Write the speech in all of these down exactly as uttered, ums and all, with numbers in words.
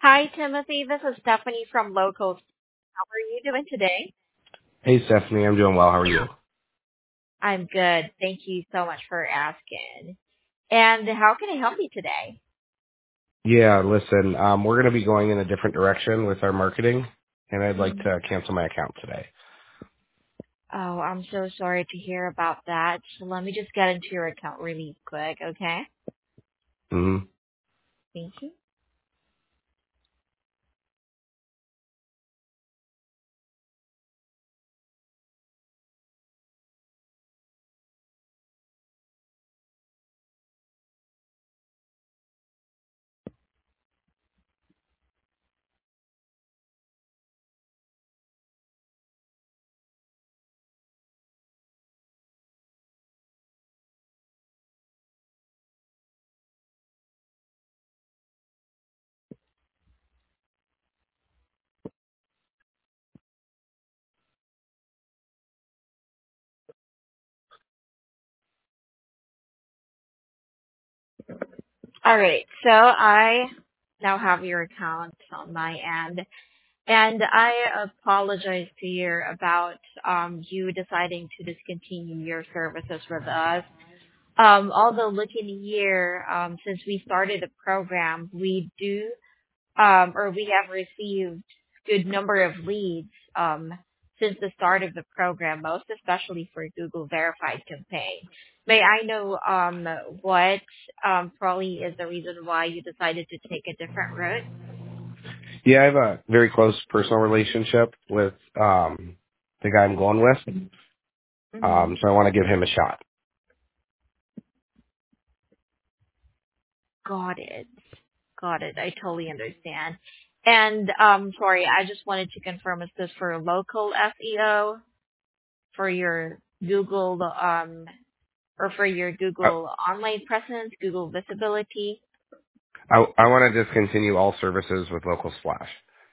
Hi, Timothy. This is Stephanie from Local. How are you doing today? Hey, Stephanie, I'm doing well. How are you? I'm good. Thank you so much for asking. And how can I help you today? Yeah, listen, um, we're going to be going in a different direction with our marketing, and I'd like Mhm. to cancel my account today. Oh, I'm so sorry to hear about that. So let me just get into your account really quick, okay? hmm Thank you. All right. So I now have your account on my end. And I apologize to hear about um, you deciding to discontinue your services with us. Um, although looking here, um, since we started the program, we do, um, or we have received good number of leads, um, since the start of the program, most especially for Google Verified campaign. May I know, um, what, um, probably is the reason why you decided to take a different route? Yeah, I have a very close personal relationship with um, the guy I'm going with, Mm-hmm. um, so I want to give him a shot. Got it. Got it. I totally understand. And, um, sorry, I just wanted to confirm, is this for local S E O? For your Google um or for your I, Google online presence, Google visibility. I, I want to discontinue all services with Local Splash.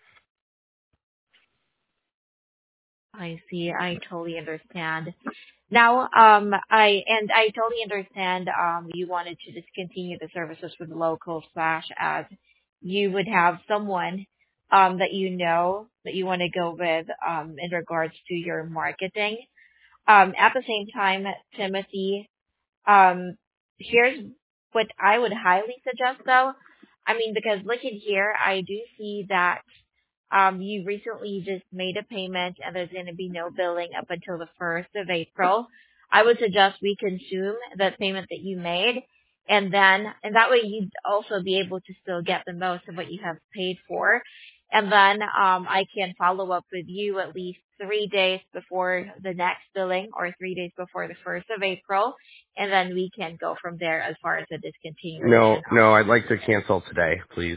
I see. I totally understand. Now, um, I and I totally understand. Um, you wanted to discontinue the services with local slash as you would have someone um that you know that you want to go with um in regards to your marketing. Um, at the same time, Timothy, Um, here's what I would highly suggest though. I mean, because looking here, I do see that um, you recently just made a payment and there's going to be no billing up until the first of April. I would suggest we consume that payment that you made and then, and that way you'd also be able to still get the most of what you have paid for. And then, um, I can follow up with you at least three days before the next billing or three days before the first of April. And then we can go from there as far as the discontinuation. No, no, I'd like to cancel today, please.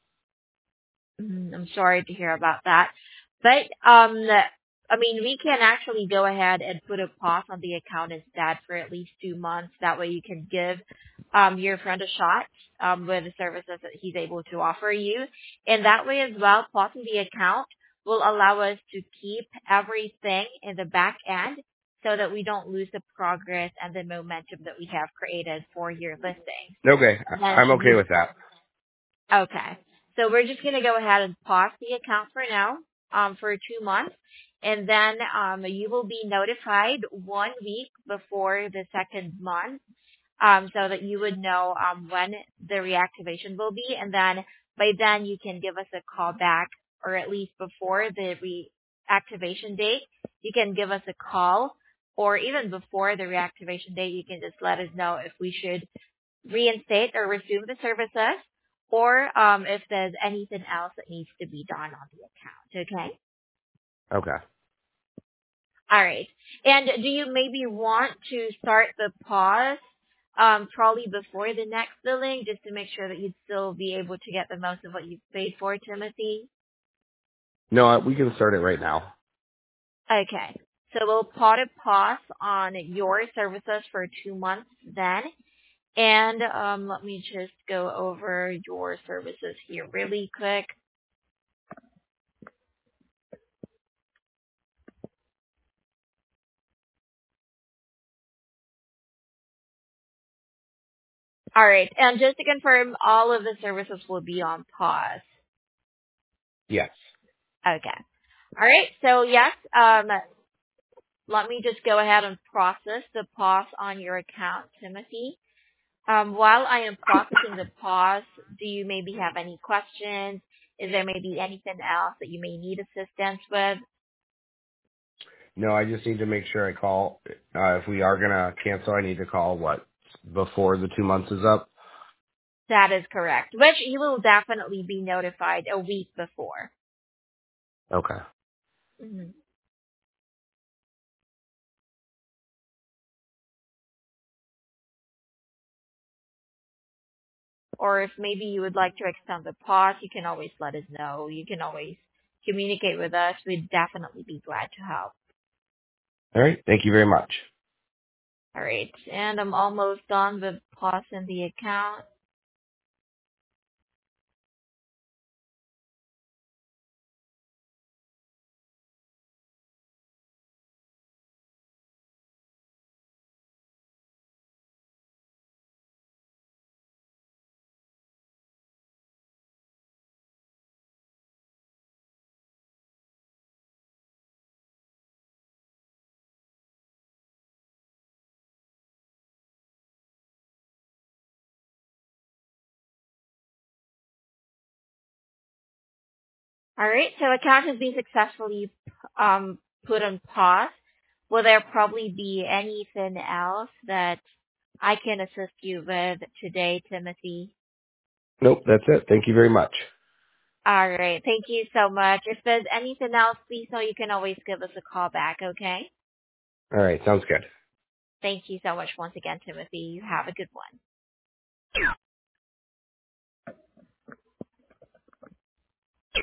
Mm, I'm sorry to hear about that. But, um, I mean, we can actually go ahead and put a pause on the account instead for at least two months. That way you can give, um, your friend a shot, um, with the services that he's able to offer you. And that way as well, pausing the account will allow us to keep everything in the back end so that we don't lose the progress and the momentum that we have created for your listing. Okay, And I- I'm okay then with that. Okay. So we're just gonna go ahead and pause the account for now, um, for two months, and then um, you will be notified one week before the second month, um, so that you would know um when the reactivation will be, and then by then you can give us a call back, or at least before the reactivation date, you can give us a call, or even before the reactivation date, you can just let us know if we should reinstate or resume the services, or um, if there's anything else that needs to be done on the account. Okay. Okay. All right. And do you maybe want to start the pause um, probably before the next billing, just to make sure that you'd still be able to get the most of what you've paid for, Timothy? No, I- we can start it right now. Okay. So we'll put a pause on your services for two months then. And um, let me just go over your services here really quick. All right. And just to confirm, all of the services will be on pause. Yes. Okay. All right. So yes, um, let me just go ahead and process the pause on your account, Timothy. Um, while I am processing the pause, do you maybe have any questions? Is there maybe anything else that you may need assistance with? No, I just need to make sure I call. Uh, if we are gonna cancel, I need to call what before the two months is up. That is correct, which you will definitely be notified a week before. Okay. Mhm. Or if maybe you would like to extend the pause, you can always let us know. You can always communicate with us. We'd definitely be glad to help. All right. Thank you very much. All right. And I'm almost done with pausing the account. All right. So account has been successfully um, put on pause. Will there probably be anything else that I can assist you with today, Timothy? Nope, that's it. Thank you very much. All right. Thank you so much. If there's anything else, please know you can always give us a call back, okay? All right. Sounds good. Thank you so much once again, Timothy. You have a good one.